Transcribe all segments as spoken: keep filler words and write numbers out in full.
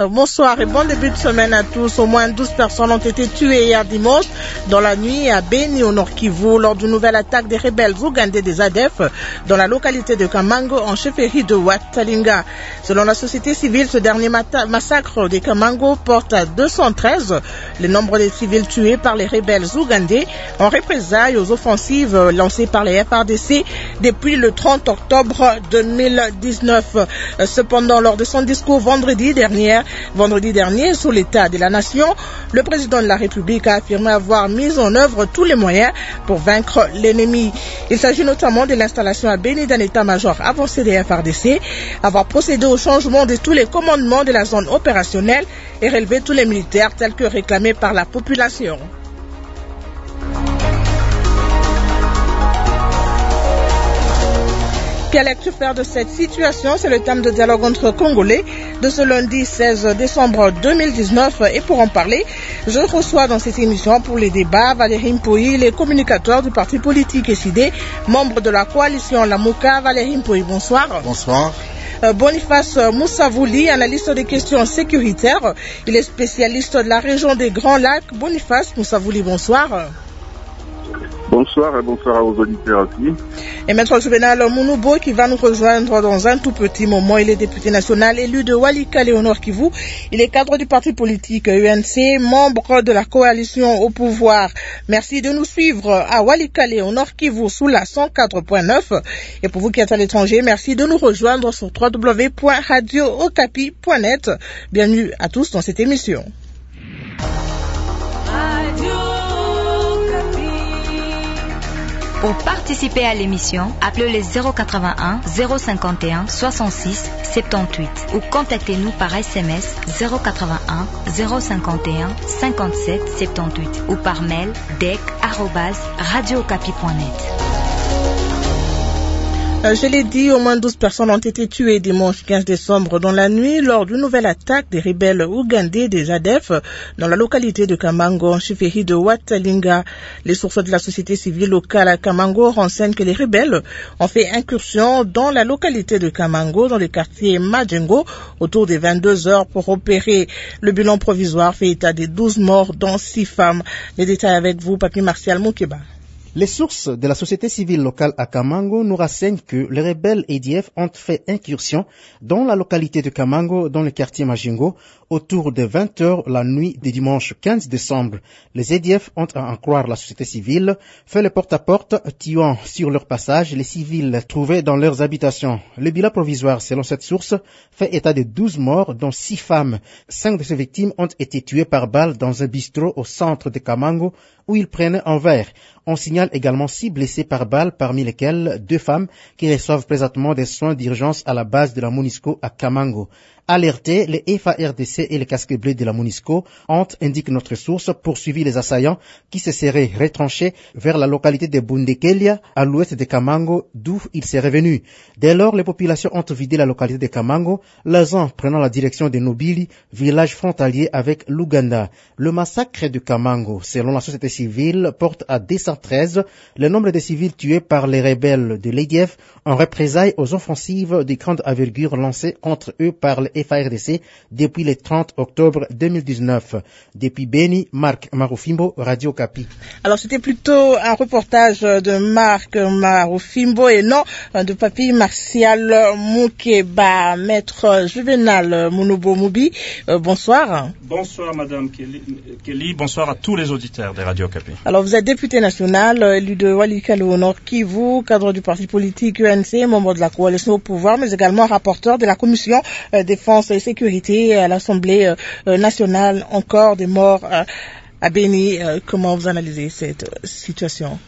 bonsoir et bon début de semaine à tous. Au moins douze personnes ont été tuées hier dimanche dans la nuit à Beni au Nord Kivu lors d'une nouvelle attaque des rebelles ougandais des A D F dans la localité de Kamango en chefferie de Watalinga. Selon la société civile, ce dernier massacre des Kamango porte à deux cent treize le nombre des civils tués par les rebelles ougandais en représailles aux offensives lancées par les F R D C depuis le trente octobre deux mille dix-neuf. Cependant, lors de son discours vendredi dernier, vendredi dernier sur l'état de la nation, le président de la République a affirmé avoir mis en œuvre tous les moyens pour vaincre l'ennemi. Il s'agit notamment de l'installation à Beni d'un état-major avancé des F R D C, avoir procédé au changement de tous les commandements de la zone opérationnelle et relever tous les militaires tels que réclamés par la population. Qu'allais-tu faire de cette situation? C'est le thème de dialogue entre Congolais de ce lundi seize décembre deux mille dix-neuf. Et pour en parler, je reçois dans cette émission pour les débats Valérie Mpoyi, les communicateurs du parti politique S I D, membre de la coalition Lamuka. Valérie Mpoyi, bonsoir. Bonsoir. Boniface Moussavouli, analyste des questions sécuritaires. Il est spécialiste de la région des Grands Lacs. Boniface Moussavouli, bonsoir. Bonsoir et bonsoir aux auditeurs aussi. Et Maître Juvenal Mounoubo qui va nous rejoindre dans un tout petit moment. Il est député national élu de Walikale au Nord Kivu. Il est cadre du parti politique U N C, membre de la coalition au pouvoir. Merci de nous suivre à Walikale au Nord Kivu sous la cent quatre point neuf. Et pour vous qui êtes à l'étranger, merci de nous rejoindre sur w w w point radio okapi point net. Bienvenue à tous dans cette émission. Pour participer à l'émission, appelez le zéro quatre-vingt-un zéro cinquante et un soixante-six soixante-dix-huit ou contactez-nous par S M S zéro quatre-vingt-un zéro cinquante et un cinquante-sept soixante-dix-huit ou par mail d e c arobase radio okapi point net. Je l'ai dit, au moins douze personnes ont été tuées dimanche quinze décembre dans la nuit lors d'une nouvelle attaque des rebelles ougandais des A D F dans la localité de Kamango, en chefferie de Watalinga. Les sources de la société civile locale à Kamango renseignent que les rebelles ont fait incursion dans la localité de Kamango, dans le quartier Majengo, autour des vingt-deux heures pour opérer. Le bilan provisoire fait état des douze morts, dont six femmes. Les détails avec vous, Papi Martial Moukeba. Les sources de la société civile locale à Kamango nous renseignent que les rebelles A D F ont fait incursion dans la localité de Kamango, dans le quartier Majingo, autour de vingt heures la nuit du dimanche quinze décembre. Les A D F ont, à en croire la société civile, fait le porte-à-porte, tuant sur leur passage les civils trouvés dans leurs habitations. Le bilan provisoire, selon cette source, fait état de douze morts, dont six femmes. Cinq de ces victimes ont été tuées par balle dans un bistrot au centre de Kamango, où ils prenaient un verre. On signale également six blessés par balle, parmi lesquels deux femmes qui reçoivent présentement des soins d'urgence à la base de la MONUSCO à Kamango. Alertés, les F A R D C et les casques bleus de la MONUSCO ont, indique notre source, poursuivi les assaillants qui se seraient retranchés vers la localité de Bundekelia, à l'ouest de Kamango, d'où ils seraient venus. Dès lors, les populations ont vidé la localité de Kamango, les uns prenant la direction de Nobili, village frontalier avec l'Ouganda. Le massacre de Kamango, selon la société civile, porte à deux cent treize le nombre de civils tués par les rebelles de l'A D F en représailles aux offensives de grande envergure lancées contre eux par les F A R D C depuis le trente octobre deux mille dix-neuf. Depuis Beni, Marc Marufimbo, Radio Okapi. Alors c'était plutôt un reportage de Marc Marufimbo et non de Papi Martial Moukeba. Maître Juvenal Mounoubo Moubi, euh, bonsoir. Bonsoir Madame Kelly, Kelly, bonsoir à tous les auditeurs de Radio Okapi. Alors vous êtes député national, élu de Walikale au Nord Kivu, cadre du parti politique U N C, membre de la coalition au pouvoir, mais également rapporteur de la commission euh, défense et sécurité à l'Assemblée euh, nationale. Encore des morts euh, à Beni. Euh, comment vous analysez cette euh, situation?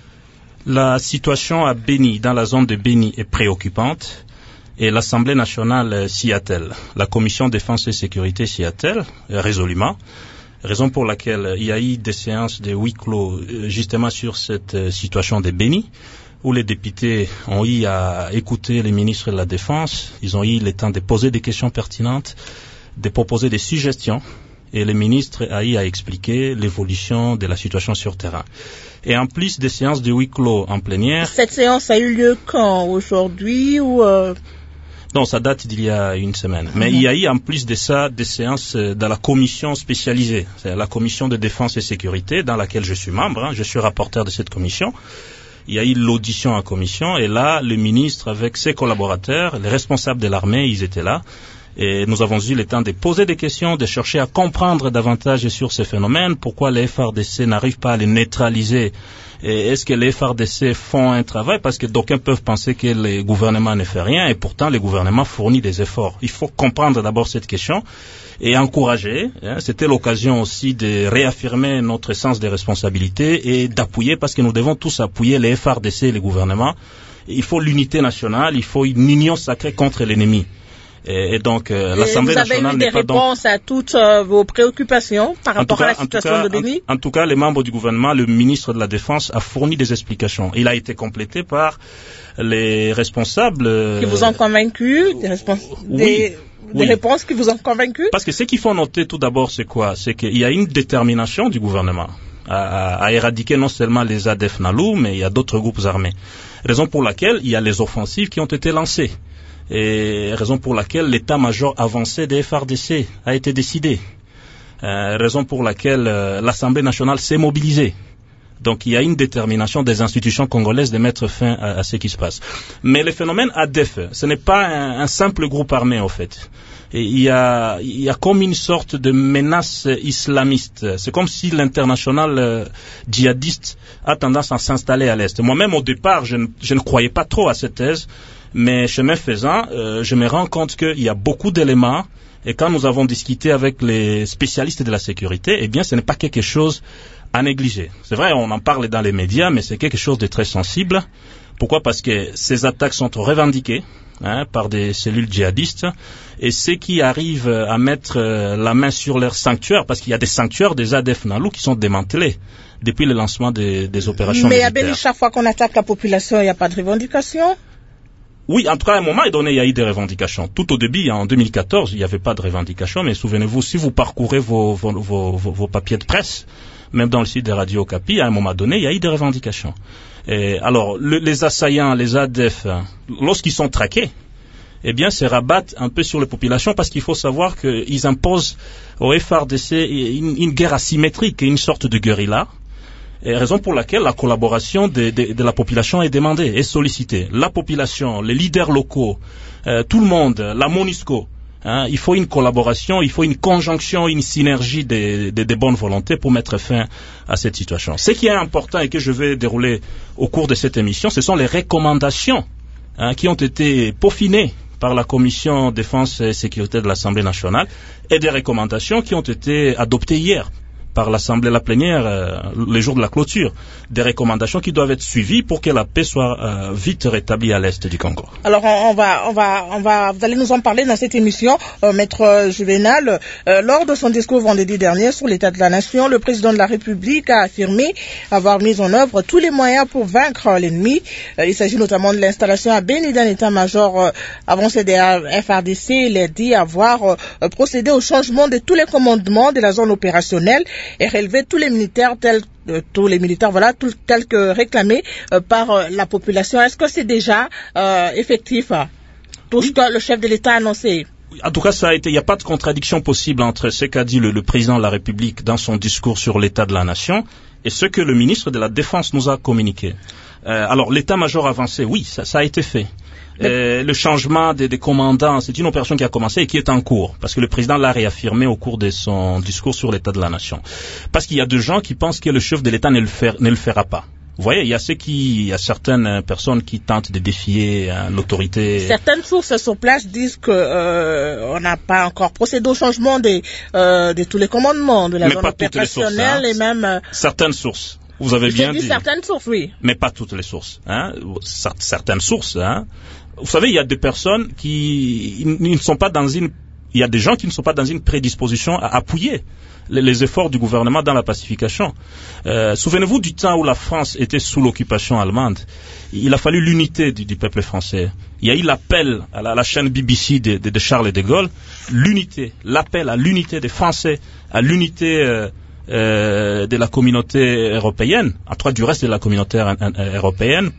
La situation à Beni, dans la zone de Beni, est préoccupante et l'Assemblée nationale s'y attelle. La commission défense et sécurité s'y attelle résolument. Raison pour laquelle il y a eu des séances de huis clos justement sur cette situation de Beni, où les députés ont eu à écouter les ministres de la Défense, ils ont eu le temps de poser des questions pertinentes, de proposer des suggestions, et le ministre a eu à expliquer l'évolution de la situation sur terrain. Et en plus des séances de huis clos en plénière... Cette séance a eu lieu quand? Aujourd'hui ou... Euh... Non, ça date d'il y a une semaine. Mais mmh. il y a eu en plus de ça des séances dans la commission spécialisée, c'est la commission de défense et sécurité dans laquelle je suis membre, hein, je suis rapporteur de cette commission. Il y a eu l'audition en commission et là, le ministre avec ses collaborateurs, les responsables de l'armée, ils étaient là. Et nous avons eu le temps de poser des questions, de chercher à comprendre davantage sur ces phénomènes, pourquoi les F A R D C n'arrivent pas à les neutraliser. Et est-ce que les F A R D C font un travail? Parce que d'aucuns peuvent penser que le gouvernement ne fait rien et pourtant le gouvernement fournit des efforts. Il faut comprendre d'abord cette question et encourager. Hein, c'était l'occasion aussi de réaffirmer notre sens des responsabilités et d'appuyer, parce que nous devons tous appuyer les F A R D C et le gouvernement. Il faut l'unité nationale, il faut une union sacrée contre l'ennemi. Et, et donc, euh, l'Assemblée nationale n'est pas donc... Vous avez eu des réponses à toutes euh, vos préoccupations par rapport cas, à la situation cas, de Béni? En, en tout cas, les membres du gouvernement, le ministre de la Défense a fourni des explications. Il a été complété par les responsables... Euh... Qui vous ont convaincu? Des, respons... oui, des, des oui. réponses qui vous ont convaincu? Parce que ce qu'il faut noter tout d'abord, c'est quoi? C'est qu'il y a une détermination du gouvernement à, à, à éradiquer non seulement les A D F Nalou, mais il y a d'autres groupes armés. Raison pour laquelle il y a les offensives qui ont été lancées. Et raison pour laquelle l'état-major avancé des F A R D C a été décidé. Euh, raison pour laquelle euh, l'Assemblée nationale s'est mobilisée. Donc il y a une détermination des institutions congolaises de mettre fin à, à ce qui se passe. Mais le phénomène A D F, ce n'est pas un, un simple groupe armé en fait. Et il y a, il y a comme une sorte de menace islamiste. C'est comme si l'international euh, djihadiste a tendance à s'installer à l'Est. Moi-même au départ, je ne, je ne croyais pas trop à cette thèse. Mais chemin faisant, euh, je me rends compte qu'il y a beaucoup d'éléments et quand nous avons discuté avec les spécialistes de la sécurité, eh bien ce n'est pas quelque chose à négliger. C'est vrai, on en parle dans les médias, mais c'est quelque chose de très sensible. Pourquoi? Parce que ces attaques sont revendiquées hein, par des cellules djihadistes et ceux qui arrivent à mettre euh, la main sur leurs sanctuaires, parce qu'il y a des sanctuaires des A D F Nalou qui sont démantelés depuis le lancement des, des opérations mais militaires. Mais à Béni, chaque fois qu'on attaque la population, il n'y a pas de revendication? Oui, en tout cas, à un moment donné, il y a eu des revendications. Tout au début, en deux mille quatorze, il n'y avait pas de revendications, mais souvenez-vous, si vous parcourez vos, vos, vos, vos papiers de presse, même dans le site de Radio Okapi, à un moment donné, il y a eu des revendications. Et alors, le, les assaillants, les A D F, lorsqu'ils sont traqués, eh bien, se rabattent un peu sur les populations parce qu'il faut savoir qu'ils imposent au F A R D C une, une guerre asymétrique et une sorte de guérilla. Et raison pour laquelle la collaboration de, de, de la population est demandée, est sollicitée. La population, les leaders locaux, euh, tout le monde, la MONUSCO, hein, il faut une collaboration, il faut une conjonction, une synergie de, de, de bonnes volontés pour mettre fin à cette situation. Ce qui est important et que je vais dérouler au cours de cette émission, ce sont les recommandations hein, qui ont été peaufinées par la Commission Défense et Sécurité de l'Assemblée nationale et des recommandations qui ont été adoptées hier par l'Assemblée, la plénière, euh, les jours de la clôture, des recommandations qui doivent être suivies pour que la paix soit euh, vite rétablie à l'est du Congo. Alors on, on va, on va, on va, vous allez nous en parler dans cette émission, euh, Maître Juvénal. Euh, lors de son discours vendredi dernier sur l'état de la nation, le président de la République a affirmé avoir mis en œuvre tous les moyens pour vaincre l'ennemi. Euh, il s'agit notamment de l'installation à Béni d'un état-major euh, avancé des F A R D C. Il a dit avoir euh, procédé au changement de tous les commandements de la zone opérationnelle et relever tous les militaires tels euh, tous les militaires voilà tout, tels que réclamés euh, par euh, la population. Est-ce que c'est déjà euh, effectif tout ce que le chef de l'État a annoncé? En tout cas, ça a été. Il n'y a pas de contradiction possible entre ce qu'a dit le, le président de la République dans son discours sur l'état de la nation et ce que le ministre de la Défense nous a communiqué. Euh, alors, l'état-major avancé, oui, ça, ça a été fait. Euh, le changement des, des commandants, c'est une opération qui a commencé et qui est en cours, parce que le président l'a réaffirmé au cours de son discours sur l'état de la nation. Parce qu'il y a des gens qui pensent que le chef de l'État ne le, fait, ne le fera pas. Vous voyez, il y a ceux qui, il y a certaines personnes qui tentent de défier hein, l'autorité. Certaines sources sur place disent que euh, on n'a pas encore procédé au changement des, euh, de tous les commandements de la Mais zone opérationnelle hein. et même. Euh, certaines sources. Vous avez bien dit. Certaines sources, oui. Mais pas toutes les sources. Hein. Certaines sources. Hein. Vous savez, il y a des personnes qui ils ne sont pas dans une. Il y a des gens qui ne sont pas dans une prédisposition à appuyer les, les efforts du gouvernement dans la pacification. Euh, souvenez-vous du temps où la France était sous l'occupation allemande. Il a fallu l'unité du, du peuple français. Il y a eu l'appel à la, à la chaîne B B C de, de, de Charles de Gaulle, l'unité, l'appel à l'unité des Français, à l'unité euh, euh, de la communauté européenne, en tout cas du reste de la communauté européenne, pour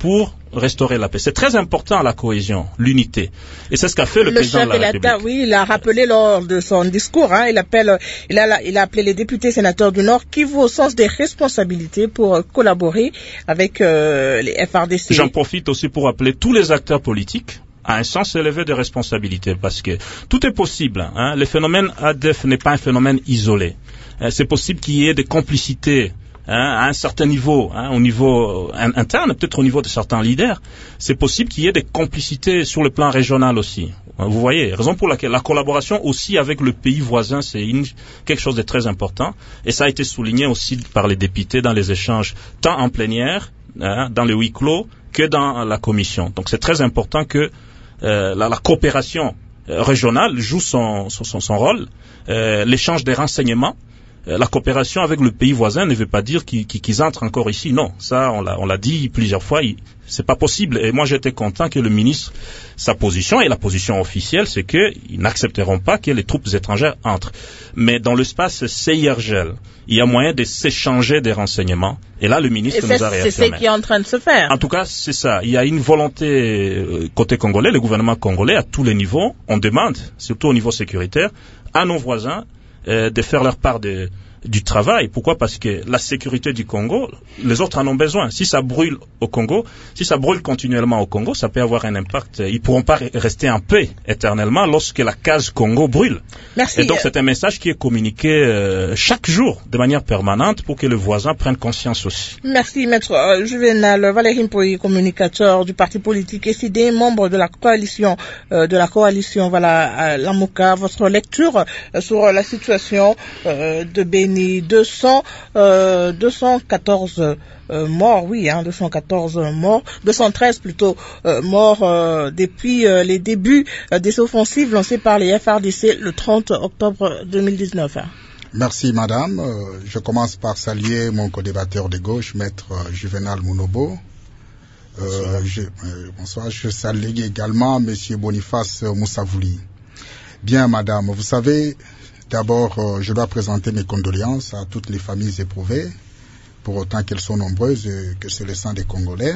restaurer la paix. C'est très important, la cohésion, l'unité. Et c'est ce qu'a fait le, le président de la République. Oui, il a rappelé lors de son discours, hein, il, appelle, il, a, il a appelé les députés sénateurs du Nord qui vont au sens des responsabilités pour collaborer avec euh, les F R D C. J'en profite aussi pour appeler tous les acteurs politiques à un sens élevé de responsabilité, parce que tout est possible. Hein. Le phénomène A D F n'est pas un phénomène isolé. Euh, c'est possible qu'il y ait des complicités hein, à un certain niveau, hein, au niveau interne, peut-être au niveau de certains leaders. C'est possible qu'il y ait des complicités sur le plan régional aussi. Vous voyez, raison pour laquelle la collaboration aussi avec le pays voisin, c'est une, quelque chose de très important. Et ça a été souligné aussi par les députés dans les échanges, tant en plénière, hein, dans le huis clos, que dans la commission. Donc c'est très important que euh, la, la coopération régionale joue son, son, son rôle, euh, l'échange des renseignements. La coopération avec le pays voisin ne veut pas dire qu'ils, qu'ils entrent encore ici. Non, ça, on l'a, on l'a dit plusieurs fois, il, c'est pas possible. Et moi, j'étais content que le ministre, sa position, et la position officielle, c'est qu'ils n'accepteront pas que les troupes étrangères entrent. Mais dans l'espace C I R G L, il y a moyen de s'échanger des renseignements. Et là, le ministre nous a réaffirmé. C'est ce qui est en train de se faire. En tout cas, c'est ça. Il y a une volonté côté congolais, le gouvernement congolais, à tous les niveaux. On demande, surtout au niveau sécuritaire, à nos voisins, Euh, de faire leur part de, du travail. Pourquoi? Parce que la sécurité du Congo, les autres en ont besoin. Si ça brûle au Congo, si ça brûle continuellement au Congo, ça peut avoir un impact. Ils ne pourront pas rester en paix éternellement lorsque la case Congo brûle. Merci. Et donc c'est un message qui est communiqué euh, chaque jour de manière permanente pour que le voisin prenne conscience aussi. Merci, maître euh, Juvenal Valérie Mpoyi, communicateur du parti politique S I D, membre de la coalition, euh, de la coalition, voilà, Lamuka. Votre lecture euh, sur la situation euh, de Béni. deux cents, euh, deux cent quatorze euh, morts, oui, hein, deux cent quatorze morts, deux cent treize plutôt euh, morts euh, depuis euh, les débuts euh, des offensives lancées par les F R D C le trente octobre deux mille dix-neuf. Hein. Merci madame. Euh, je commence par saluer mon co-débatteur de gauche, maître euh, Juvenal Munobo. Euh, bonsoir. Je, euh, bonsoir. Je salue également monsieur Boniface Moussavouli. Bien madame, vous savez, d'abord, euh, je dois présenter mes condoléances à toutes les familles éprouvées, pour autant qu'elles sont nombreuses et que c'est le sang des Congolais.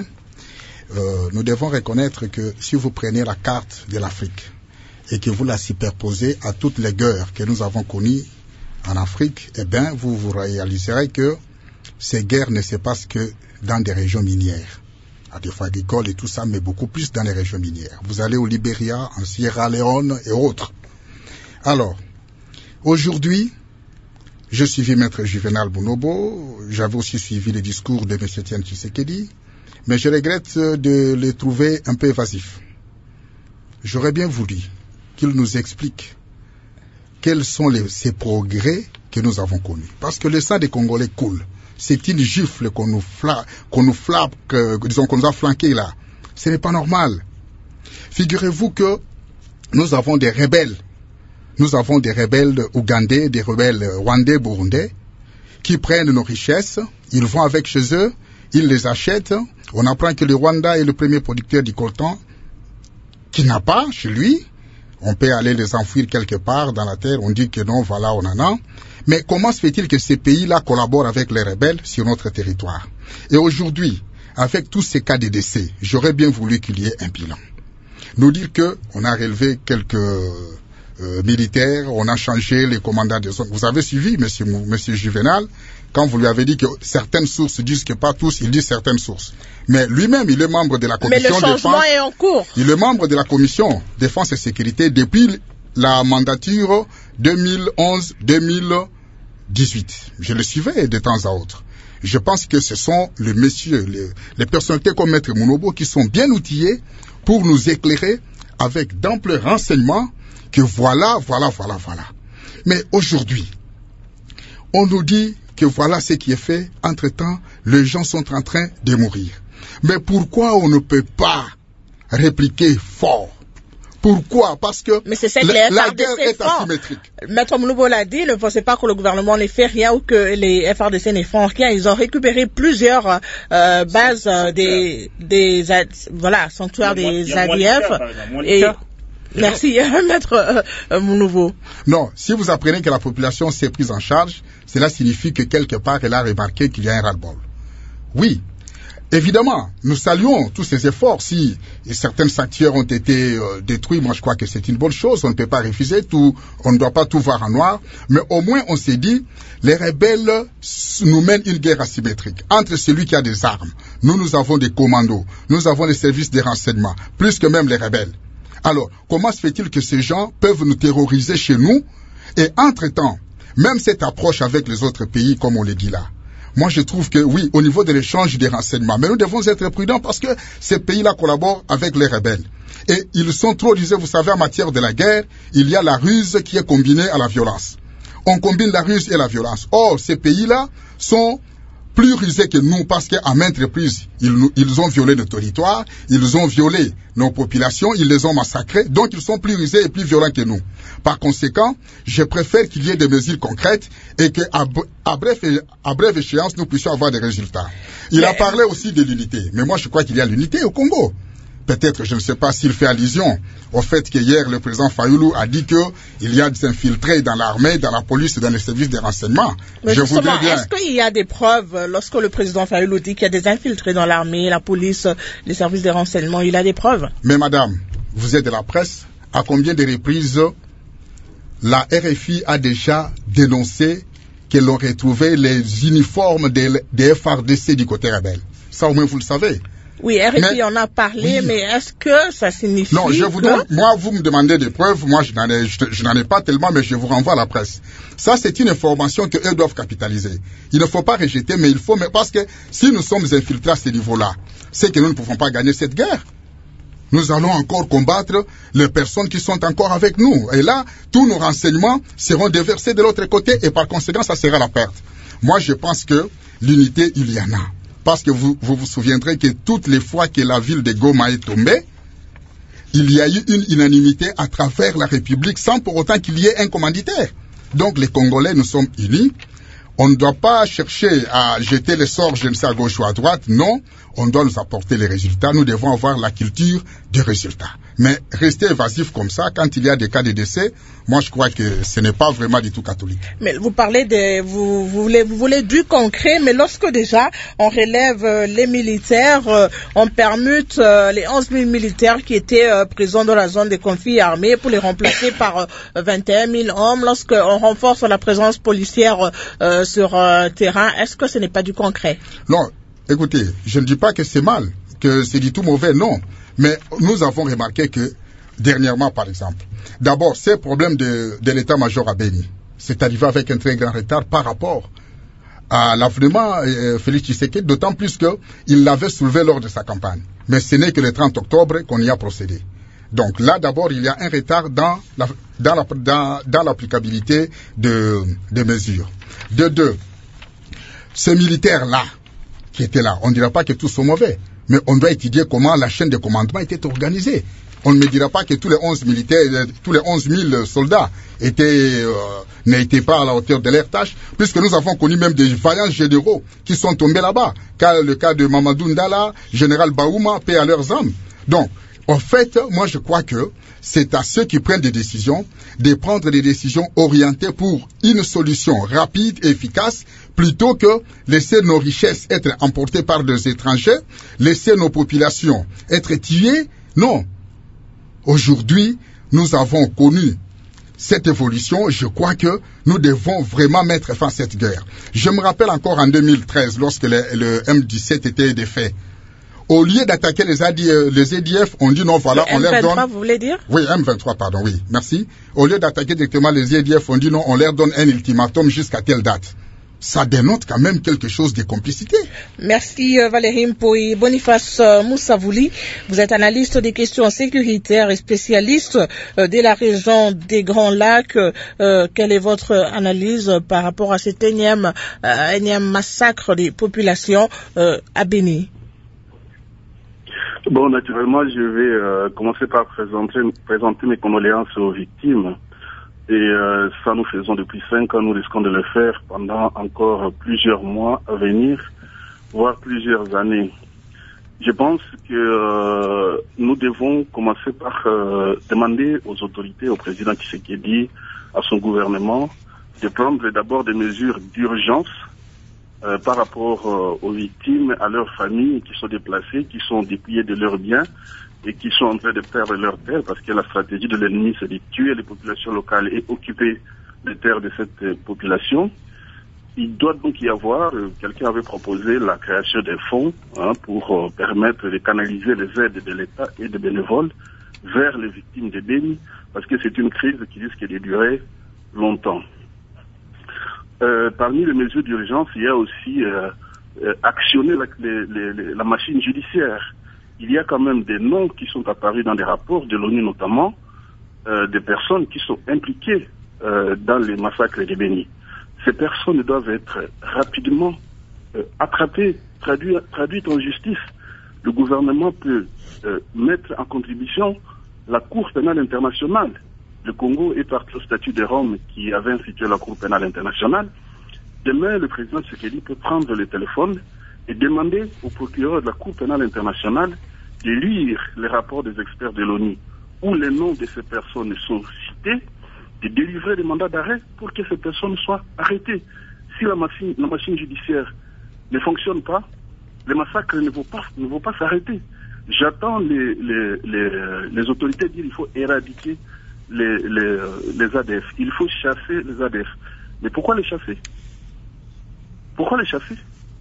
Euh, nous devons reconnaître que si vous prenez la carte de l'Afrique et que vous la superposez à toutes les guerres que nous avons connues en Afrique, eh bien, vous vous réaliserez que ces guerres ne se passent que dans des régions minières, à des fois agricoles et tout ça, mais beaucoup plus dans les régions minières. Vous allez au Libéria, en Sierra Leone et autres. Alors, aujourd'hui, je suivis maître Juvenal Munobo, j'avais aussi suivi les discours de M. Etienne Tshisekedi, mais je regrette de les trouver un peu évasifs. J'aurais bien voulu qu'il nous explique quels sont les, ces progrès que nous avons connus. Parce que le sang des Congolais coule. C'est une gifle qu'on nous flappe, qu'on nous flappe, que, disons qu'on nous a flanqué là. Ce n'est pas normal. Figurez-vous que nous avons des rebelles. Nous avons des rebelles ougandais, des rebelles rwandais, burundais, qui prennent nos richesses, ils vont avec chez eux, ils les achètent. On apprend que le Rwanda est le premier producteur du coltan, qui n'a pas chez lui. On peut aller les enfouir quelque part dans la terre, on dit que non, voilà, on en a. Mais comment se fait-il que ces pays-là collaborent avec les rebelles sur notre territoire? Et aujourd'hui, avec tous ces cas de décès, j'aurais bien voulu qu'il y ait un bilan. Nous dire que on a relevé quelques euh, militaires, on a changé les commandants des zones. Vous avez suivi, monsieur, monsieur Juvenal, quand vous lui avez dit que certaines sources disent que pas tous, il dit certaines sources. Mais lui-même, il est membre de la commission défense. Mais le changement défense, est en cours. Il est membre de la commission défense et sécurité depuis la mandature deux mille onze deux mille dix-huit. Je le suivais de temps à autre. Je pense que ce sont les messieurs, les, les personnalités comme Maître Munobo qui sont bien outillés pour nous éclairer avec d'amples renseignements que voilà, voilà, voilà, voilà. Mais aujourd'hui, on nous dit que voilà ce qui est fait. Entre-temps, les gens sont en train de mourir. Mais pourquoi on ne peut pas répliquer fort? Pourquoi? Parce que Mais c'est que la, les la guerre est font. asymétrique. Maître Munobo l'a dit, ne pensez pas que le gouvernement ne fait rien ou que les F R D C ne font rien. Ils ont récupéré plusieurs euh, bases euh, des, des voilà, sanctuaires des A D F. Et merci, Maître euh, Munobo. Non, si vous apprenez que la population s'est prise en charge, cela signifie que quelque part elle a remarqué qu'il y a un ras-le-bol. Oui. Évidemment, nous saluons tous ces efforts. Si certains sanctuaires ont été euh, détruits, moi je crois que c'est une bonne chose. On ne peut pas refuser tout, on ne doit pas tout voir en noir. Mais au moins on s'est dit, les rebelles nous mènent une guerre asymétrique. Entre celui qui a des armes, nous nous avons des commandos, nous avons les services de renseignement, plus que même les rebelles. Alors, comment se fait-il que ces gens peuvent nous terroriser chez nous? Et entre-temps, même cette approche avec les autres pays, comme on le dit là, moi, je trouve que, oui, au niveau de l'échange des renseignements, mais nous devons être prudents parce que ces pays-là collaborent avec les rebelles. Et ils sont trop rusés. Vous savez, en matière de la guerre, il y a la ruse qui est combinée à la violence. On combine la ruse et la violence. Or, ces pays-là sont plus rusés que nous parce qu'à maintes reprises, ils, nous, ils ont violé nos territoires, ils ont violé nos populations, ils les ont massacrés, donc ils sont plus rusés et plus violents que nous. Par conséquent, je préfère qu'il y ait des mesures concrètes et qu'à à bref, à brève échéance, nous puissions avoir des résultats. Il mais... a parlé aussi de l'unité, mais moi je crois qu'il y a l'unité au Congo. Peut-être, je ne sais pas s'il fait allusion au fait que hier, le président Fayoulou a dit qu'il y a des infiltrés dans l'armée, dans la police et dans les services de renseignement. Mais je voudrais bien... Est-ce qu'il y a des preuves, lorsque le président Fayoulou dit qu'il y a des infiltrés dans l'armée, la police, les services de renseignement, il a des preuves? Mais madame, vous êtes de la presse, à combien de reprises la R F I a déjà dénoncé qu'elle aurait trouvé les uniformes des, des F R D C du côté rebelle? Ça au moins vous le savez. Oui, R F I en a parlé, oui. Mais est-ce que ça signifie Non, je vous que... donne, moi, vous me demandez des preuves, moi, je n'en ai, je, je n'en ai pas tellement, mais je vous renvoie à la presse. Ça, c'est une information qu'eux doivent capitaliser. Il ne faut pas rejeter, mais il faut, mais parce que si nous sommes infiltrés à ce niveau-là, c'est que nous ne pouvons pas gagner cette guerre. Nous allons encore combattre les personnes qui sont encore avec nous. Et là, tous nos renseignements seront déversés de l'autre côté et par conséquent, ça sera la perte. Moi, je pense que l'unité, il y en a. Parce que vous, vous vous souviendrez que toutes les fois que la ville de Goma est tombée, il y a eu une unanimité à travers la République sans pour autant qu'il y ait un commanditaire. Donc les Congolais, nous sommes unis. On ne doit pas chercher à jeter les sorts, je ne sais, à gauche ou à droite. Non, on doit nous apporter les résultats. Nous devons avoir la culture des résultats. Mais rester évasif comme ça, quand il y a des cas de décès, moi je crois que ce n'est pas vraiment du tout catholique. Mais vous parlez de, vous, vous voulez, vous voulez du concret, mais lorsque déjà on relève euh, les militaires, euh, on permute euh, les onze mille militaires qui étaient euh, présents dans la zone des conflits armés pour les remplacer par euh, vingt et un mille hommes, lorsqu'on renforce la présence policière euh, sur euh, terrain, est-ce que ce n'est pas du concret? Non, écoutez, je ne dis pas que c'est mal, que c'est du tout mauvais, non. Mais nous avons remarqué que, dernièrement par exemple, d'abord, ces problèmes de, de l'état-major à Béni, c'est arrivé avec un très grand retard par rapport à l'avènement euh, Félix Tshisekedi, d'autant plus qu'il l'avait soulevé lors de sa campagne. Mais ce n'est que le trente octobre qu'on y a procédé. Donc là, d'abord, il y a un retard dans la, dans la, dans, dans l'applicabilité de, de mesures. De deux, ces militaires-là, qui étaient là, on ne dira pas que tous sont mauvais. Mais on doit étudier comment la chaîne de commandement était organisée. On ne me dira pas que tous les onze militaires, tous les onze mille soldats étaient, euh, n'étaient pas à la hauteur de leur tâche, puisque nous avons connu même des vaillants généraux qui sont tombés là-bas. Car le cas de Mamadou Ndala, général Baouma, paix à leurs âmes. Donc, en fait, moi je crois que c'est à ceux qui prennent des décisions de prendre des décisions orientées pour une solution rapide et efficace, plutôt que laisser nos richesses être emportées par des étrangers, laisser nos populations être tuées. Non. Aujourd'hui, nous avons connu cette évolution. Je crois que nous devons vraiment mettre fin à cette guerre. Je me rappelle encore en deux mille treize, lorsque le, le M dix-sept était défait. Au lieu d'attaquer les, les A D F, on dit non, voilà, le on M vingt-trois, leur donne... vous voulez dire? Oui, M vingt-trois, pardon, oui, merci. Au lieu d'attaquer directement les A D F, on dit non, on leur donne un ultimatum jusqu'à telle date. Ça dénote quand même quelque chose de complicité. Merci euh, Valérie Mpoui. Boniface euh, Moussavouli, vous êtes analyste des questions sécuritaires et spécialiste euh, de la région des Grands Lacs. Euh, quelle est votre analyse par rapport à cet énième, euh, énième massacre des populations euh, à Béni? Bon, naturellement, je vais euh, commencer par présenter, présenter mes condoléances aux victimes. Et euh, ça, nous faisons depuis cinq ans, nous risquons de le faire pendant encore plusieurs mois à venir, voire plusieurs années. Je pense que euh, nous devons commencer par euh, demander aux autorités, au président Tshisekedi, à son gouvernement, de prendre d'abord des mesures d'urgence euh, par rapport euh, aux victimes, à leurs familles qui sont déplacées, qui sont dépouillées de leurs biens et qui sont en train de perdre leurs terres parce que la stratégie de l'ennemi, c'est de tuer les populations locales et occuper les terres de cette euh, population. Il doit donc y avoir, euh, quelqu'un avait proposé la création des fonds hein, pour euh, permettre de canaliser les aides de l'État et des bénévoles vers les victimes de Béni, parce que c'est une crise qui risque de durer longtemps. Euh, parmi les mesures d'urgence, il y a aussi euh, euh, actionner la, les, les, la machine judiciaire. Il y a quand même des noms qui sont apparus dans des rapports de l'ONU notamment, euh, des personnes qui sont impliquées euh, dans les massacres de Béni. Ces personnes doivent être rapidement euh, attrapées, traduites, traduites en justice. Le gouvernement peut euh, mettre en contribution la Cour pénale internationale. Le Congo est parti au statut de Rome qui avait institué la Cour pénale internationale. Demain, le président Tshisekedi peut prendre le téléphone et demander au procureur de la Cour pénale internationale de lire les rapports des experts de l'ONU où les noms de ces personnes sont cités, de délivrer des mandats d'arrêt pour que ces personnes soient arrêtées. Si la machine, la machine judiciaire ne fonctionne pas, les massacres ne vont pas, ne vont pas s'arrêter. J'attends les, les, les, les autorités dire qu'il faut éradiquer les, les, les A D F. Il faut chasser les A D F. Mais pourquoi les chasser? Pourquoi les chasser?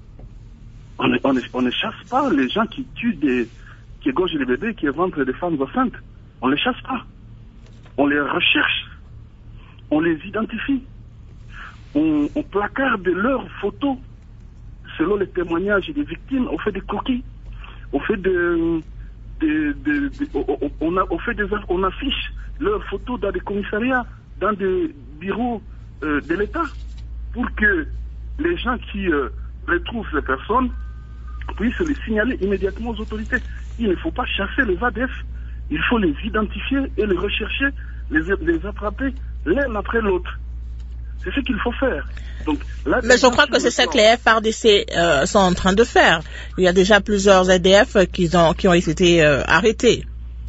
On ne, on, ne, on ne chasse pas les gens qui tuent des, qui égorgent des bébés, qui éventrent des femmes enceintes. On ne les chasse pas. On les recherche. On les identifie. On, on placarde leurs photos. Selon les témoignages des victimes, on fait des croquis. On fait de, de, de, de on, on, a, on fait des, on affiche leurs photos dans des commissariats, dans des bureaux euh, de l'État, pour que les gens qui euh, retrouvent ces personnes puissent les signaler immédiatement aux autorités. Il ne faut pas chasser les A D F, il faut les identifier et les rechercher, les, les attraper l'un après l'autre. C'est ce qu'il faut faire. Donc, là, mais je crois que c'est ça que les F R D C euh, sont en train de faire. Il y a déjà plusieurs A D F qui ont, qui ont été euh, arrêtés.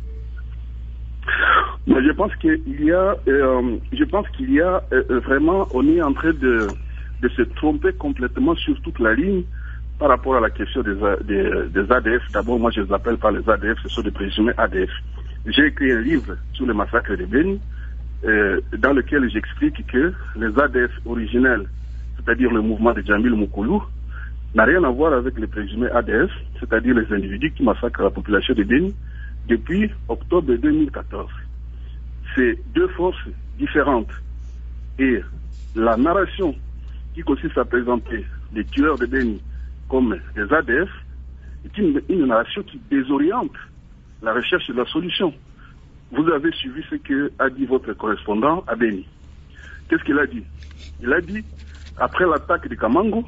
Mais je pense qu'il y a, euh, je pense qu'il y a euh, vraiment, on est en train de, de se tromper complètement sur toute la ligne par rapport à la question des, des, des A D F. D'abord, moi je les appelle pas les A D F, ce sont des présumés A D F. J'ai écrit un livre sur le massacre de Béni, euh, dans lequel j'explique que les A D F originels, c'est-à-dire le mouvement de Djamil Moukoulou, n'a rien à voir avec les présumés A D F, c'est-à-dire les individus qui massacrent la population de Béni depuis octobre deux mille quatorze. C'est deux forces différentes. Et la narration qui consiste à présenter les tueurs de Béni comme des A D F est une, une narration qui désoriente la recherche de la solution. Vous avez suivi ce que a dit votre correspondant à Béni. Qu'est-ce qu'il a dit? Il a dit, après l'attaque de Kamango,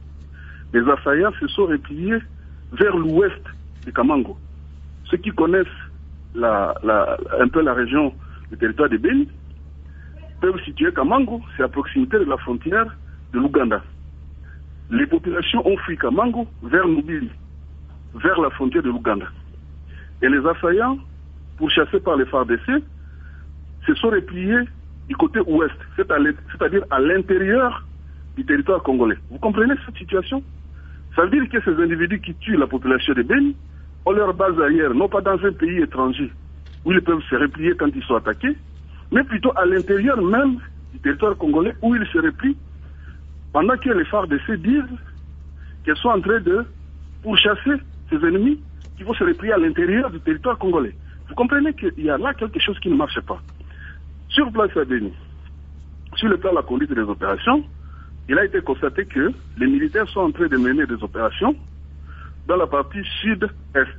les assaillants se sont repliés vers l'ouest de Kamango. Ceux qui connaissent la, la, un peu la région, le territoire de Béni, peuvent situer Kamango, c'est à proximité de la frontière de l'Ouganda. Les populations ont fui Kamango vers Nubili, vers la frontière de l'Ouganda. Et les assaillants, pourchassés par les F A R D C, se sont repliés du côté ouest, c'est-à-dire à l'intérieur du territoire congolais. Vous comprenez cette situation? Ça veut dire que ces individus qui tuent la population de Béni ont leur base ailleurs, non pas dans un pays étranger, où ils peuvent se replier quand ils sont attaqués, mais plutôt à l'intérieur même du territoire congolais où ils se replient, pendant que les F A R D C disent qu'elles sont en train de pourchasser ces ennemis qui vont se replier à l'intérieur du territoire congolais. Vous comprenez qu'il y a là quelque chose qui ne marche pas. Sur place à Béni, sur le plan de la conduite des opérations, il a été constaté que les militaires sont en train de mener des opérations dans la partie sud-est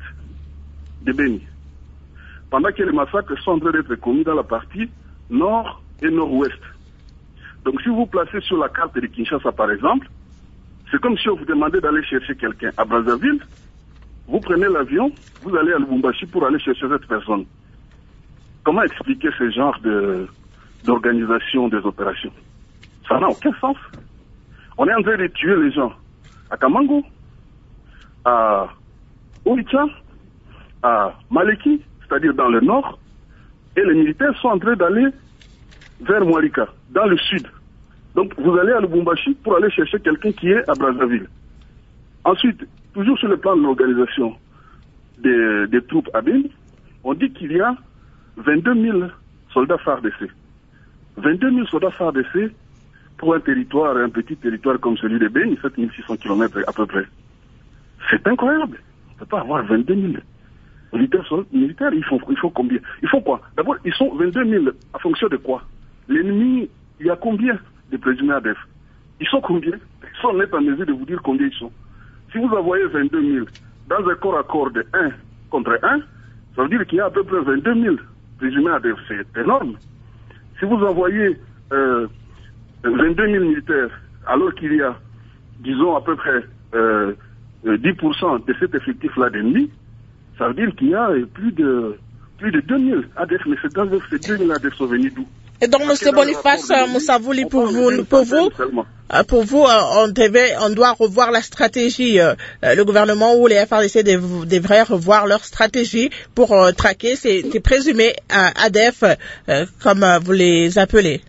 de Béni, pendant que les massacres sont en train d'être commis dans la partie nord et nord-ouest. Donc si vous placez sur la carte de Kinshasa par exemple, c'est comme si on vous demandait d'aller chercher quelqu'un à Brazzaville, vous prenez l'avion, vous allez à Lubumbashi pour aller chercher cette personne. Comment expliquer ce genre de, d'organisation des opérations? Ça n'a aucun sens. On est en train de tuer les gens à Kamango, à Oicha, à Maleki, c'est-à-dire dans le nord, et les militaires sont en train d'aller vers Mouarika, dans le sud. Donc vous allez à Lubumbashi pour aller chercher quelqu'un qui est à Brazzaville. Ensuite, toujours sur le plan de l'organisation des, des troupes à Beni, on dit qu'il y a vingt-deux mille soldats F A R D C. vingt-deux mille soldats F A R D C pour un territoire, un petit territoire comme celui de Beni, sept mille six cents kilomètres à peu près. C'est incroyable. On ne peut pas avoir vingt-deux mille militaires. militaires il, faut, il faut combien? Il faut quoi? D'abord, ils sont vingt-deux mille en fonction de quoi? L'ennemi, il y a combien de présumés A D F? Ils sont combien? Ils sont net en mesure de vous dire combien ils sont. Si vous envoyez vingt-deux mille dans un corps à corps de un contre un, ça veut dire qu'il y a à peu près vingt-deux mille présumés A D F. C'est énorme. Si vous envoyez euh, vingt-deux mille militaires, alors qu'il y a, disons, à peu près euh, dix pour cent de cet effectif-là d'ennemis, ça veut dire qu'il y a plus de plus de deux mille A D F. Mais c'est dans ces deux mille A D F sont venus d'où? Et donc, M. Boniface Moussavouli, pour vous, pour vous, pour vous, on devait, on doit revoir la stratégie. Le gouvernement ou les F A R D C devraient revoir leur stratégie pour traquer ces, ces présumés A D F, comme vous les appelez.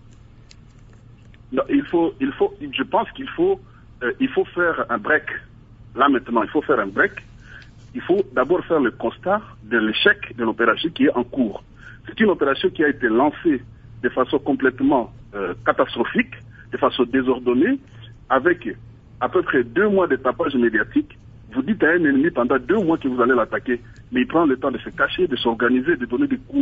Non, il faut, il faut, je pense qu'il faut, euh, il faut faire un break. Là maintenant, il faut faire un break. Il faut d'abord faire le constat de l'échec de l'opération qui est en cours. C'est une opération qui a été lancée de façon complètement euh, catastrophique, de façon désordonnée, avec à peu près deux mois de tapage médiatique. Vous dites à un ennemi pendant deux mois que vous allez l'attaquer, mais il prend le temps de se cacher, de s'organiser, de donner des coups.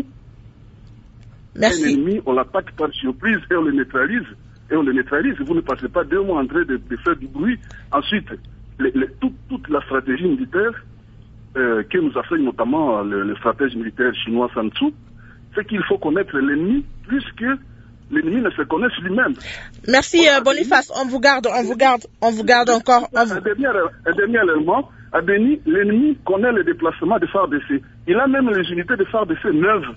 Merci. Un ennemi, on l'attaque par surprise et on le neutralise. Et on le neutralise. Vous ne passez pas deux mois en train de, de faire du bruit. Ensuite, les, les, toute, toute la stratégie militaire euh, que nous enseigne notamment le, le stratège militaire chinois Sun Tzu, c'est qu'il faut connaître l'ennemi plus que l'ennemi ne se connaisse lui-même. Merci euh, Boniface, on vous garde, on vous garde, on vous garde encore. On vous... Un dernier, un dernier élément, à Beni, l'ennemi connaît les déplacements de F A R D C. Il a même les unités de F A R D C neuves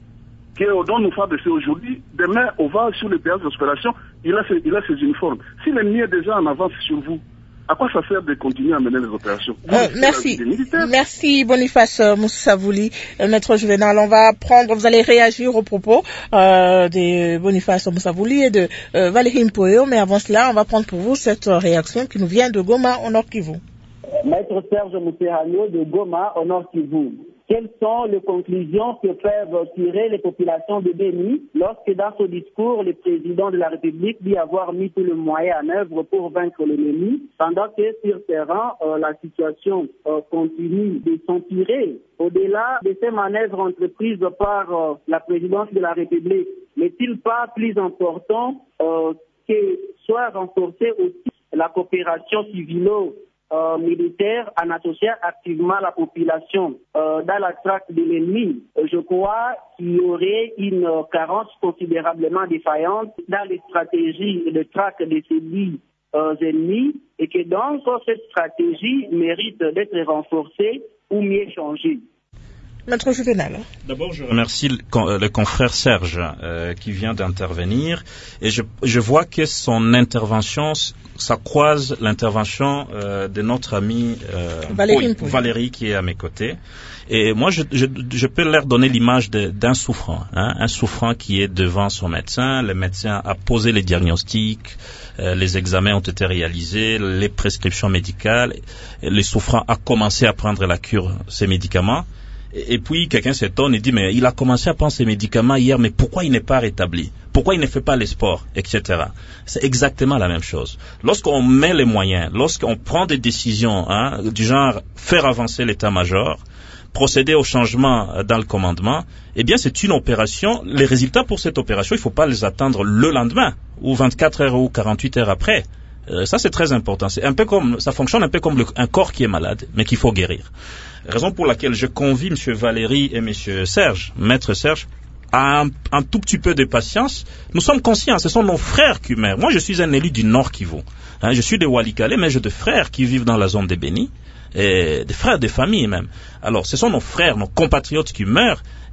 dont nous F A R D C aujourd'hui. Demain, on va sur le théâtre d'opération, il a ses, il a ses uniformes. Si l'ennemi est déjà en avance sur vous, à quoi ça sert de continuer à mener les opérations? euh, Merci. Merci Boniface Moussavouli. Euh, Maître Juvenal, on va prendre, vous allez réagir aux propos euh, de Boniface Moussavouli et de euh, Valérie Mpoyo, mais avant cela, on va prendre pour vous cette réaction qui nous vient de Goma, au Nord Kivu. Maître Serge Mousserano de Goma, au Nord Kivu. Quelles sont les conclusions que peuvent tirer les populations de Beni lorsque dans son discours, le président de la République dit avoir mis tous les moyens en œuvre pour vaincre l'ennemi, pendant que sur terrain, euh, la situation euh, continue de s'empirer. Au-delà de ces manœuvres entreprises par euh, la présidence de la République, n'est-il pas plus important euh, que soit renforcée aussi la coopération civilo Euh, militaire en associant activement la population euh, dans la traque de l'ennemi? Je crois qu'il y aurait une euh, carence considérablement défaillante dans les stratégies de traque de ces dix euh, ennemis et que donc cette stratégie mérite d'être renforcée ou mieux changée. Maître Juvenal. D'abord, je remercie le, le confrère Serge euh, qui vient d'intervenir et je, je vois que son intervention, ça croise l'intervention euh, de notre ami euh, Valérie, Boy, Valérie qui est à mes côtés. Et moi, je, je, je peux leur donner l'image de, d'un souffrant, hein, un souffrant qui est devant son médecin. Le médecin a posé les diagnostics, euh, les examens ont été réalisés, les prescriptions médicales. Le souffrant a commencé à prendre la cure, ces médicaments. Et puis, quelqu'un s'étonne et dit, mais il a commencé à prendre ses médicaments hier, mais pourquoi il n'est pas rétabli? Pourquoi il ne fait pas les sports, et cetera. C'est exactement la même chose. Lorsqu'on met les moyens, lorsqu'on prend des décisions, hein, du genre faire avancer l'état-major, procéder au changement dans le commandement, eh bien, c'est une opération. Les résultats pour cette opération, il ne faut pas les attendre le lendemain, ou vingt-quatre heures ou quarante-huit heures après. Euh, ça, c'est très important. C'est un peu comme, ça fonctionne un peu comme le, un corps qui est malade, mais qu'il faut guérir. Raison pour laquelle je convie M. Valérie et M. Serge, Maître Serge, à un, un tout petit peu de patience. Nous sommes conscients, ce sont nos frères qui meurent. Moi, je suis un élu du Nord Kivu. Hein, je suis de Walikale, mais j'ai des frères qui vivent dans la zone de Beni, et des frères de famille même. Alors, ce sont nos frères, nos compatriotes qui meurent,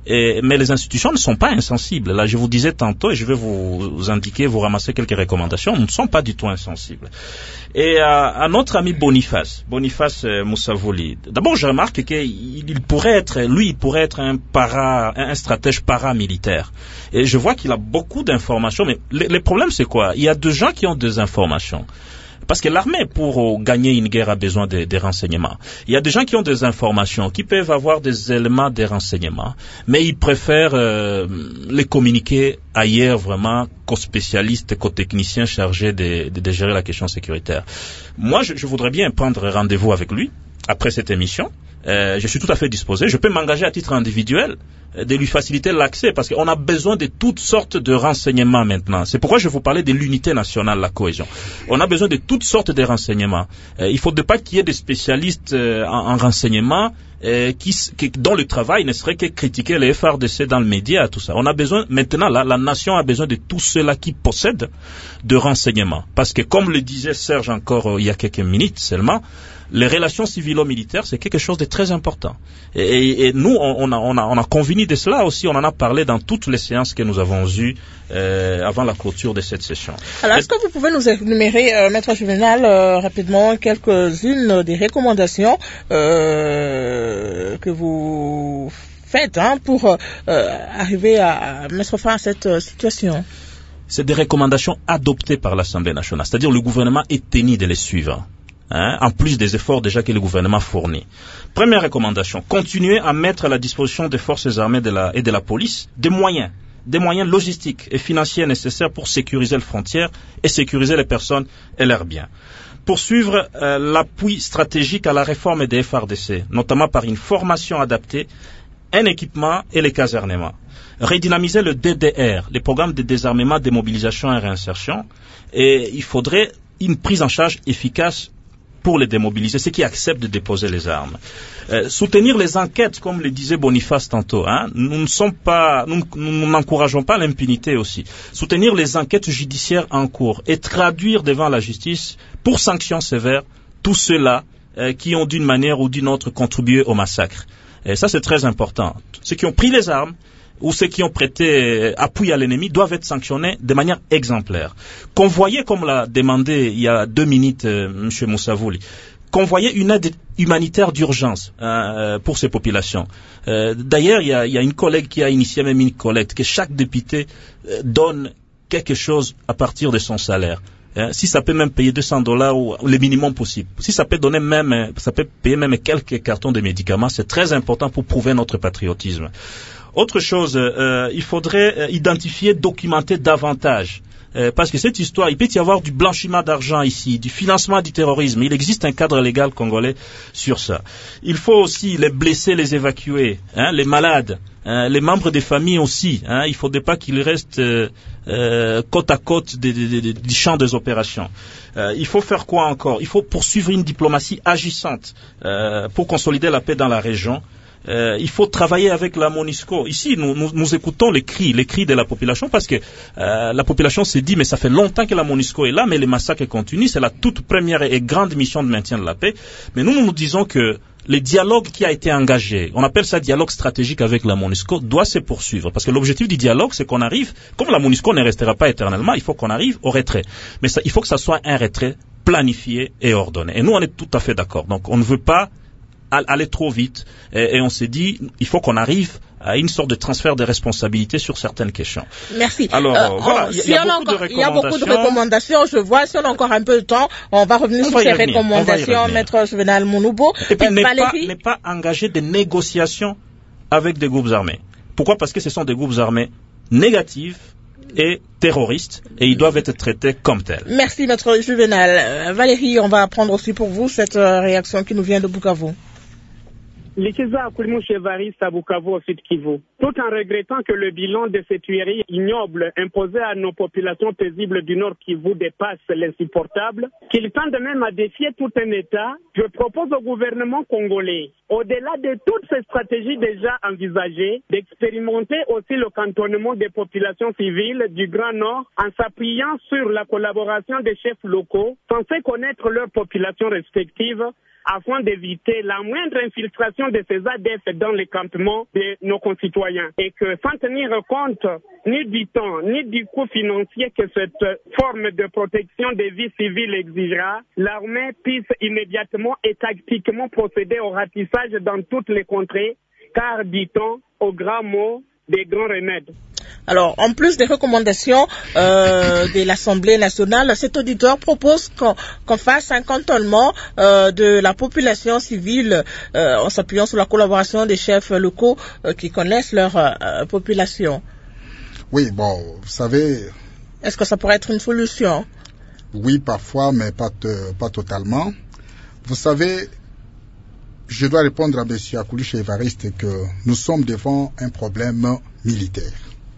Et, mais les institutions ne sont pas insensibles. Là, je vous disais tantôt, et je vais vous, vous indiquer, vous ramasser quelques recommandations, nous ne sommes pas du tout insensibles. Et à, à notre ami Boniface, Boniface euh, Moussavouli, d'abord je remarque qu'il il pourrait être, lui, il pourrait être un para, un stratège paramilitaire. Et je vois qu'il a beaucoup d'informations, mais le, le problème c'est quoi? Il y a des gens qui ont des informations. Parce que l'armée, pour gagner une guerre, a besoin de, de renseignements. Il y a des gens qui ont des informations, qui peuvent avoir des éléments de renseignements, mais ils préfèrent euh, les communiquer ailleurs vraiment qu'aux spécialistes, qu'aux techniciens chargés de, de, de gérer la question sécuritaire. Moi, je, je voudrais bien prendre rendez-vous avec lui après cette émission. Euh, je suis tout à fait disposé. Je peux m'engager à titre individuel euh, de lui faciliter l'accès parce qu'on a besoin de toutes sortes de renseignements maintenant. C'est pourquoi je vous parlais de l'unité nationale, la cohésion. On a besoin de toutes sortes de renseignements. Euh, il ne faudrait pas qu'il y ait des spécialistes euh, en, en renseignement euh, qui, qui, dont le travail ne serait que critiquer les F R D C dans le média, tout ça. On a besoin, maintenant, là, la nation a besoin de tous ceux-là qui possèdent de renseignements. Parce que, comme le disait Serge encore euh, il y a quelques minutes seulement, les relations civilo-militaires, c'est quelque chose de très important. Et, et, et nous, on, on, a, on, a, on a convenu de cela aussi, on en a parlé dans toutes les séances que nous avons eues euh, avant la clôture de cette session. Alors, est-ce que vous pouvez nous énumérer, euh, Maître Juvenal, euh, rapidement, quelques-unes des recommandations euh, que vous faites hein, pour euh, arriver à, à mettre fin à cette euh, situation? C'est des recommandations adoptées par l'Assemblée nationale, c'est-à-dire le gouvernement est tenu de les suivre. Hein, en plus des efforts déjà que le gouvernement fournit. Première recommandation, continuer à mettre à la disposition des forces armées de la, et de la police des moyens, des moyens logistiques et financiers nécessaires pour sécuriser les frontières et sécuriser les personnes et leurs biens. Poursuivre euh, l'appui stratégique à la réforme des F R D C, notamment par une formation adaptée, un équipement et les casernements. Redynamiser le D D R, les programmes de désarmement, démobilisation et réinsertion, et il faudrait une prise en charge efficace pour les démobiliser, ceux qui acceptent de déposer les armes. Euh, soutenir les enquêtes, comme le disait Boniface tantôt. Hein, nous ne sommes pas, nous, nous n'encourageons pas l'impunité aussi. Soutenir les enquêtes judiciaires en cours et traduire devant la justice, pour sanctions sévères, tous ceux-là euh, qui ont d'une manière ou d'une autre contribué au massacre. Et ça, c'est très important. Ceux qui ont pris les armes ou ceux qui ont prêté appui à l'ennemi doivent être sanctionnés de manière exemplaire. Convoyer, comme l'a demandé il y a deux minutes euh, M. Moussavouli, convoyer une aide humanitaire d'urgence euh, pour ces populations. Euh, d'ailleurs, il y, a, il y a une collègue qui a initié même une collecte, que chaque député euh, donne quelque chose à partir de son salaire. Hein, si ça peut même payer deux cents dollars ou, ou le minimum possible. Si ça peut donner même, ça peut payer même quelques cartons de médicaments, c'est très important pour prouver notre patriotisme. Autre chose, euh, il faudrait euh, identifier, documenter davantage. Euh, parce que cette histoire, il peut y avoir du blanchiment d'argent ici, du financement du terrorisme. Il existe un cadre légal congolais sur ça. Il faut aussi les blessés, les évacuer, hein, les malades, hein, les membres des familles aussi. Hein, il ne faudrait pas qu'ils restent euh, euh, côte à côte des, des, des, du champ des opérations. Euh, il faut faire quoi encore? Il faut poursuivre une diplomatie agissante euh, pour consolider la paix dans la région. Euh, il faut travailler avec la MONUSCO. Ici, nous, nous, nous écoutons les cris, les cris de la population, parce que euh, la population se dit, mais ça fait longtemps que la MONUSCO est là, mais les massacres continuent. C'est la toute première et grande mission de maintien de la paix. Mais nous, nous nous disons que le dialogue qui a été engagé, on appelle ça dialogue stratégique avec la MONUSCO, doit se poursuivre. Parce que l'objectif du dialogue, c'est qu'on arrive, comme la MONUSCO ne restera pas éternellement, il faut qu'on arrive au retrait. Mais ça, il faut que ça soit un retrait planifié et ordonné. Et nous, on est tout à fait d'accord. Donc, on ne veut pas aller trop vite et, et on s'est dit il faut qu'on arrive à une sorte de transfert de responsabilité sur certaines questions. Merci. Alors euh, voilà, il y, y, y a beaucoup de recommandations. Je vois, si on a encore un peu de temps, on va revenir on sur ces revenir, recommandations, Maître Juvenal Mounoubo. Et puis euh, n'est pas, n'est pas engager des négociations avec des groupes armés. Pourquoi? Parce que ce sont des groupes armés négatifs et terroristes et ils doivent être traités comme tels. Merci Maître Juvenal. Euh, Valérie, on va prendre aussi pour vous cette euh, réaction qui nous vient de Bukavu. Likiza Akulimu Chevariste à Bukavu au Sud Kivu. Tout en regrettant que le bilan de ces tueries ignobles imposées à nos populations paisibles du Nord Kivu dépasse l'insupportable, qu'il tente même à défier tout un État, je propose au gouvernement congolais, au-delà de toutes ces stratégies déjà envisagées, d'expérimenter aussi le cantonnement des populations civiles du Grand Nord en s'appuyant sur la collaboration des chefs locaux censés connaître leurs populations respectives afin d'éviter la moindre infiltration de ces A D F dans les campements de nos concitoyens. Et que sans tenir compte ni du temps, ni du coût financier que cette forme de protection des vies civiles exigera, l'armée puisse immédiatement et tactiquement procéder au ratissage dans toutes les contrées, car, dit-on, au grand mot, des grands remèdes. Alors, en plus des recommandations euh, de l'Assemblée nationale, cet auditeur propose qu'on qu'on fasse un cantonnement euh, de la population civile euh, en s'appuyant sur la collaboration des chefs locaux euh, qui connaissent leur euh, population. Oui, bon, vous savez... Est-ce que ça pourrait être une solution? Oui, parfois, mais pas, te, pas totalement. Vous savez, je dois répondre à M. Akoulouche Évariste que nous sommes devant un problème militaire.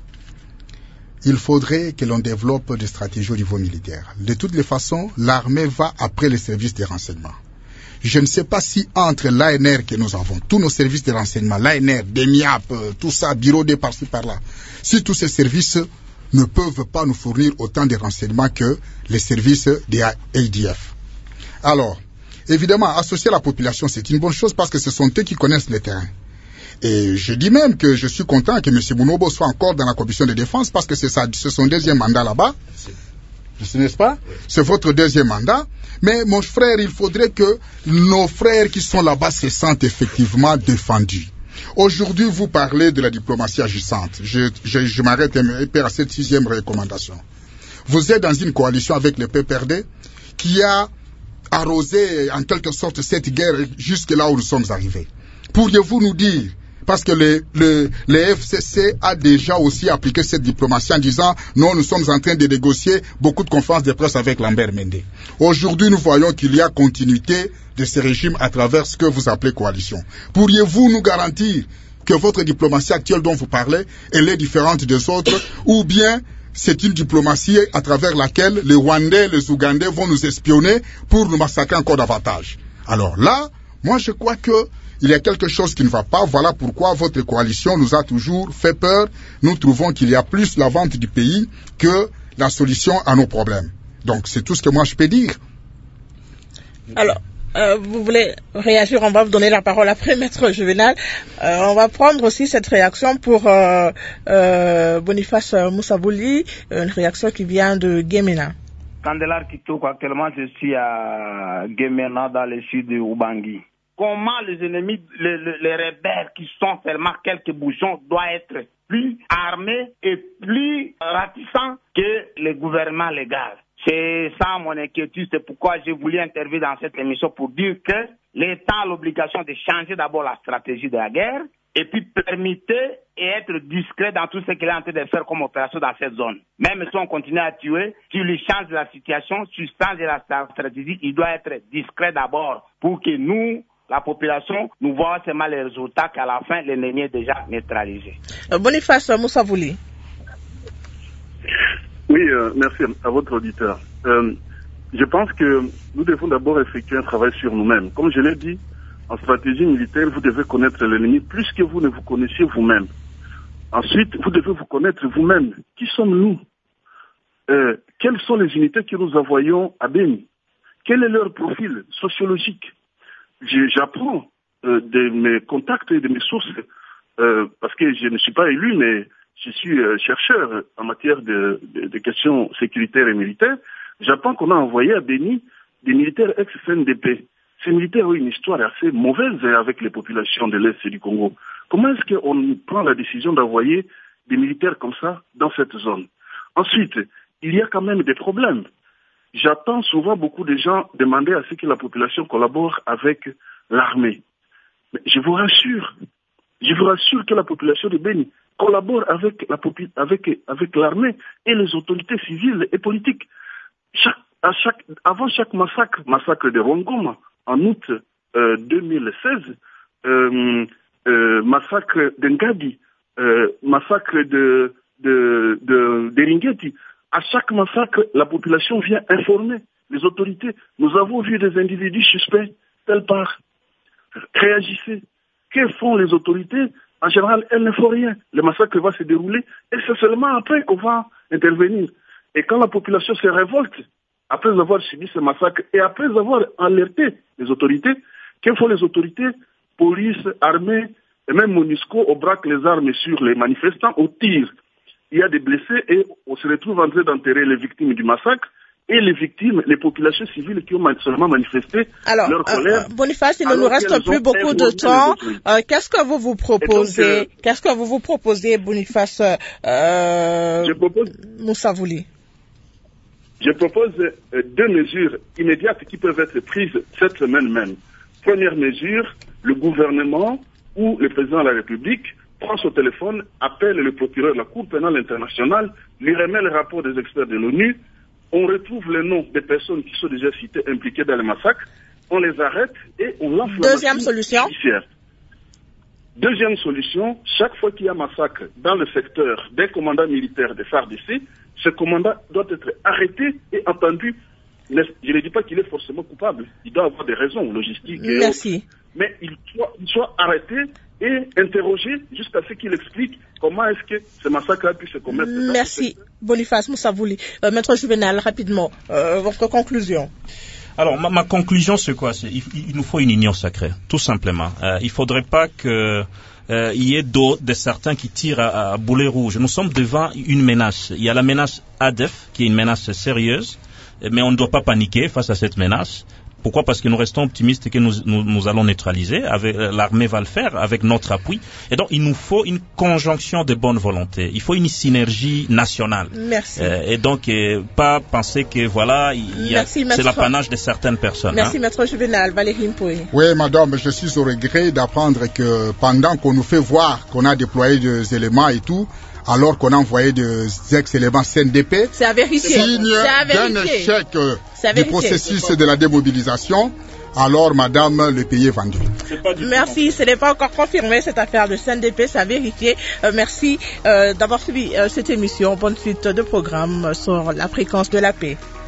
Il faudrait que l'on développe des stratégies au niveau militaire. De toutes les façons, l'armée va après les services de renseignement. Je ne sais pas si entre l'A N R que nous avons, tous nos services de renseignement, l'A N R, D M I A P, tout ça, bureau de par-ci par-là, si tous ces services ne peuvent pas nous fournir autant de renseignements que les services des A D F. Alors, évidemment, associer la population, c'est une bonne chose parce que ce sont eux qui connaissent le terrain. Et je dis même que je suis content que M. Mounobo soit encore dans la commission de défense parce que c'est son deuxième mandat là-bas. N'est-ce pas? C'est votre deuxième mandat. Mais mon frère, il faudrait que nos frères qui sont là-bas se sentent effectivement défendus. Aujourd'hui, vous parlez de la diplomatie agissante. Je, je, je m'arrête à cette sixième recommandation. Vous êtes dans une coalition avec le P P R D qui a arrosé en quelque sorte cette guerre jusque là où nous sommes arrivés. Pourriez-vous nous dire, parce que le, le, le F C C a déjà aussi appliqué cette diplomatie en disant non, nous sommes en train de négocier beaucoup de conférences de presse avec Lambert Mende. Aujourd'hui, nous voyons qu'il y a continuité de ce régime à travers ce que vous appelez coalition. Pourriez-vous nous garantir que votre diplomatie actuelle dont vous parlez, elle est différente des autres, ou bien c'est une diplomatie à travers laquelle les Rwandais, les Ougandais vont nous espionner pour nous massacrer encore davantage? Alors là, moi je crois que il y a quelque chose qui ne va pas. Voilà pourquoi votre coalition nous a toujours fait peur. Nous trouvons qu'il y a plus la vente du pays que la solution à nos problèmes. Donc, c'est tout ce que moi je peux dire. Alors, euh, vous voulez réagir? On va vous donner la parole après, Maître Juvenal. Euh, on va prendre aussi cette réaction pour euh, euh, Boniface Moussabouli, une réaction qui vient de Guémena. Candelar Kitoko, actuellement je suis à Guémena dans le sud de Ubangi. Comment les ennemis, les, les, les rebelles qui sont seulement quelques bouchons doivent être plus armés et plus ratissants que le gouvernement légal. C'est ça mon inquiétude, c'est pourquoi j'ai voulu intervenir dans cette émission pour dire que l'État a l'obligation de changer d'abord la stratégie de la guerre et puis permettez et être discret dans tout ce qu'il est en train de faire comme opération dans cette zone. Même si on continue à tuer, si lui change la situation, si change la stratégie, il doit être discret d'abord pour que nous, la population, nous voit seulement les résultats qu'à la fin, l'ennemi est déjà neutralisé. Boniface Moussabouli. Oui, euh, merci à votre auditeur. Euh, je pense que nous devons d'abord effectuer un travail sur nous-mêmes. Comme je l'ai dit, en stratégie militaire, vous devez connaître l'ennemi plus que vous ne vous connaissiez vous-même. Ensuite, vous devez vous connaître vous-même. Qui sommes-nous? euh, Quelles sont les unités que nous envoyons à Beni? Quel est leur profil sociologique? J'apprends euh, de mes contacts et de mes sources, euh, parce que je ne suis pas élu, mais je suis euh, chercheur en matière de, de, de questions sécuritaires et militaires. J'apprends qu'on a envoyé à Beni des militaires ex-C N D P. Ces militaires ont une histoire assez mauvaise avec les populations de l'Est du Congo. Comment est-ce qu'on prend la décision d'envoyer des militaires comme ça dans cette zone? Ensuite, il y a quand même des problèmes. J'attends souvent beaucoup de gens demander à ce que la population collabore avec l'armée. Mais je vous rassure, je vous rassure que la population de Beni collabore avec la avec avec l'armée et les autorités civiles et politiques. Chaque, à chaque, avant chaque massacre, massacre de Rongoma en août euh, deux mille seize, euh, euh, massacre d'Engadi, euh, massacre de de de, de Ringeti. À chaque massacre, la population vient informer les autorités. Nous avons vu des individus suspects, telle part. Réagissez. Que font les autorités? En général, elles ne font rien. Le massacre va se dérouler et c'est seulement après qu'on va intervenir. Et quand la population se révolte, après avoir subi ce massacre et après avoir alerté les autorités, Que font les autorités, police, armée, et même MONUSCO, on braque les armes sur les manifestants, on tire. Il y a des blessés et on se retrouve en train d'enterrer les victimes du massacre et les victimes, les populations civiles qui ont seulement manifesté Alors, leur colère. Euh, Boniface, il ne nous reste plus beaucoup de temps. Euh, Qu'est-ce que vous vous proposez donc, euh, Qu'est-ce que vous vous proposez, Boniface euh, je propose, Moussa Vouli? Je propose euh, deux mesures immédiates qui peuvent être prises cette semaine même. Première mesure, le gouvernement ou le président de la République prend son téléphone, appelle le procureur de la Cour pénale internationale, lui remet le rapport des experts de l'ONU, on retrouve les noms des personnes qui sont déjà citées impliquées dans le massacre, on les arrête et on lance la Deuxième solution. Judiciaire. Deuxième solution, chaque fois qu'il y a massacre dans le secteur d'un commandant militaire des F A R D C, ce commandant doit être arrêté et entendu. Je ne dis pas qu'il est forcément coupable, il doit avoir des raisons logistiques. Et Merci. Autres, mais il soit, il soit arrêté et interrogé jusqu'à ce qu'il explique comment est-ce que ce massacre a pu se commettre. Merci, Boniface Moussa Vouli. Euh, Maître Juvenal, rapidement, euh, votre conclusion. Alors, ma, ma conclusion, c'est quoi? C'est, il, il nous faut une union sacrée, tout simplement. Euh, il ne faudrait pas que euh, il y ait d'autres, de certains qui tirent à, à boulet rouge. Nous sommes devant une menace. Il y a la menace A D F, qui est une menace sérieuse, mais on ne doit pas paniquer face à cette menace. Pourquoi? Parce que nous restons optimistes et que nous, nous, nous allons neutraliser. Avec, euh, l'armée va le faire avec notre appui. Et donc, il nous faut une conjonction de bonne volonté. Il faut une synergie nationale. Merci. Euh, et donc, euh, pas penser que voilà, il y a, Merci, c'est l'apanage de certaines personnes. Merci, hein. Maître Juvenal. Valérie Mpoué. Oui, madame, je suis au regret d'apprendre que pendant qu'on nous fait voir qu'on a déployé des éléments et tout, alors qu'on a envoyé des ex-éléments C N D P, c'est à vérifier. Signe d'un échec euh, du processus de la démobilisation, alors madame, le pays est vendu. Merci, ce n'est pas encore confirmé cette affaire de C N D P, c'est à vérifier. Euh, merci euh, d'avoir suivi euh, cette émission. Bonne suite de programme sur la fréquence de la paix.